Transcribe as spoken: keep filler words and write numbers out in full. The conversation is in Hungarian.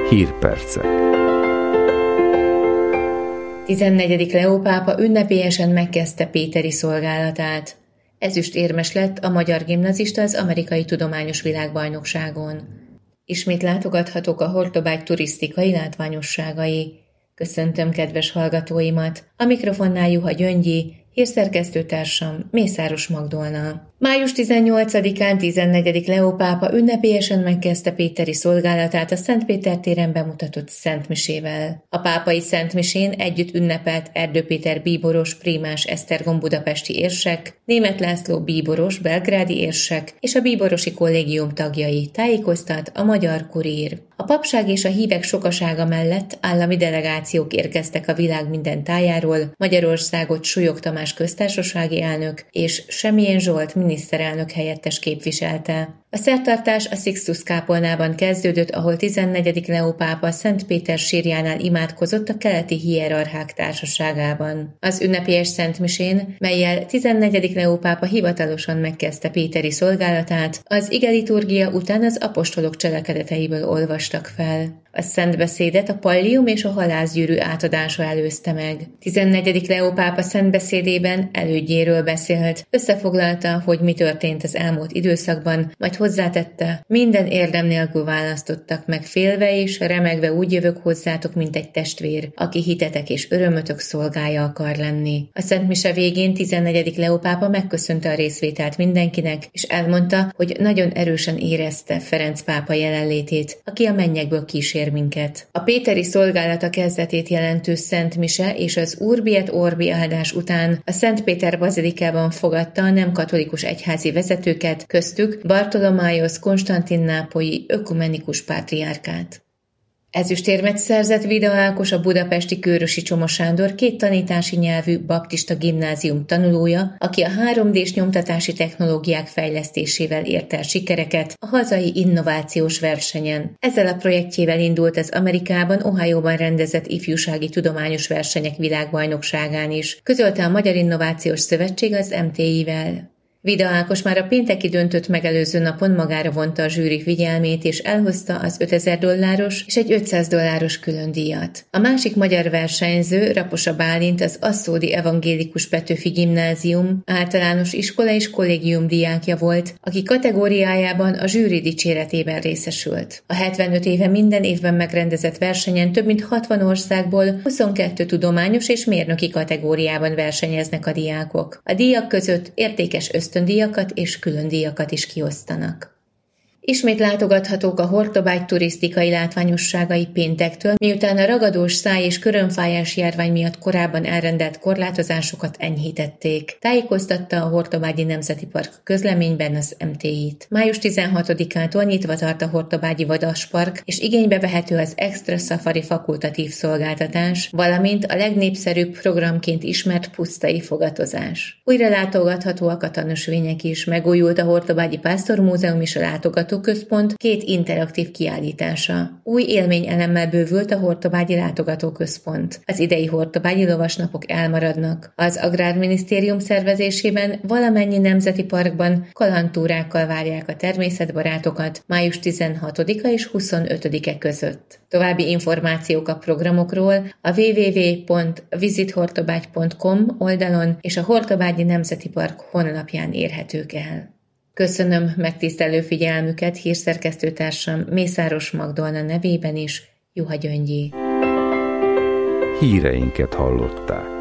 Hírpercek. tizennegyedik Leó pápa ünnepélyesen megkezdte péteri szolgálatát. Ezüstérmes lett a magyar gimnazista az amerikai tudományos világbajnokságon. Ismét látogathatók a Hortobágy turisztikai látványosságai. Köszöntöm kedves hallgatóimat! A mikrofonnál Juha Gyöngyi, hírszerkesztőtársam Mészáros Magdolna. május tizennyolcadikán tizennegyedik Leó pápa ünnepélyesen megkezdte péteri szolgálatát a Szent Péter téren bemutatott szentmisével. A pápai szentmisén együtt ünnepelt Erdő Péter bíboros, prímás Esztergom budapesti érsek, Németh László bíboros, belgrádi érsek és a bíborosi kollégium tagjai, tájékoztat a Magyar Kurír. A papság és a hívek sokasága mellett állami delegációk érkeztek a világ minden tájáról, Magyarországot Súlyog Tamás köztársasági elnök és Semjén Zsolt miniszterelnök helyettes képviselte. A szertartás a Sixtus kápolnában kezdődött, ahol tizennegyedik Leó pápa Szent Péter sírjánál imádkozott a keleti hierarchák társaságában. Az ünnepélyes szentmisén, mellyel tizennegyedik Leó pápa hivatalosan megkezdte péteri szolgálatát, az igeliturgia után az apostolok cselekedeteiből olvastak fel. A szentbeszédet a pallium és a halászgyűrű átadása előzte meg. tizennegyedik Leó pápa szentbeszédében elődjéről beszélt, összefoglalta, hogy mi történt az elmúlt időszakban, majd hozzátette, minden érdem nélkül választottak meg, félve és remegve úgy jövök hozzátok, mint egy testvér, aki hitetek és örömötök szolgája akar lenni. A szentmise végén tizennegyedik Leó pápa megköszönte a részvételt mindenkinek, és elmondta, hogy nagyon erősen érezte Ferenc pápa jelenlétét, aki a mennyekből kísér minket. A péteri szolgálata kezdetét jelentő Szent Mise és az Urbi et Orbi áldás után a Szent Péter bazilikában fogadta a nem katolikus egyházi vezetőket, köztük Bartolomájosz Konstantin nápolyi ökumenikus pátriárkát. Ezüstérmet szerzett Vida Ákos, a budapesti Kőrösi Csoma Sándor két tanítási nyelvű baptista gimnázium tanulója, aki a három dés nyomtatási technológiák fejlesztésével ért el sikereket a hazai innovációs versenyen. Ezzel a projektjével indult az Amerikában, Ohioban rendezett ifjúsági tudományos versenyek világbajnokságán is, közölte a Magyar Innovációs Szövetség az em té i-vel. Vida Ákos már a pénteki döntőt megelőző napon magára vonta a zsűri figyelmét, és elhozta az ötezer dolláros és egy ötszáz dolláros különdíjat. A másik magyar versenyző, Raposa Bálint, az Aszódi Evangélikus Petőfi Gimnázium általános iskola és kollégium diákja volt, aki kategóriájában a zsűri dicséretében részesült. A hetvenöt éve minden évben megrendezett versenyen több mint hatvan országból huszonkettő tudományos és mérnöki kategóriában versenyeznek a diákok. A díjak között értékes ösztöndíjakat és különdíjakat is kiosztanak. Ismét látogathatók a Hortobágy turisztikai látványosságai péntektől, miután a ragadós száj- és körömfájás járvány miatt korábban elrendelt korlátozásokat enyhítették. Tájékoztatta a Hortobágyi Nemzeti Park közleményben az em té i-t. május tizenhatodikától nyitva tart a Hortobágyi Vadaspark, és igénybe vehető az Extra Safari fakultatív szolgáltatás, valamint a legnépszerűbb programként ismert pusztai fogatozás. Újra látogathatóak a tanúsvények is, megújult a Hortobágyi Pásztormúzeum és a látogató központ két interaktív kiállítása. Új élményelemmel bővült a Hortobágyi Látogatóközpont. Az idei Hortobágyi lovasnapok elmaradnak. Az Agrárminisztérium szervezésében valamennyi nemzeti parkban kalandtúrákkal várják a természetbarátokat május tizenhatodika és huszonötödike között. További információk a programokról a double-u double-u double-u pont visit hortobágy pont com oldalon és a Hortobágyi Nemzeti Park honlapján érhetők el. Köszönöm megtisztelő figyelmüket, hírszerkesztőtársam Mészáros Magdolna nevében is, Juha Gyöngyi. Híreinket hallották.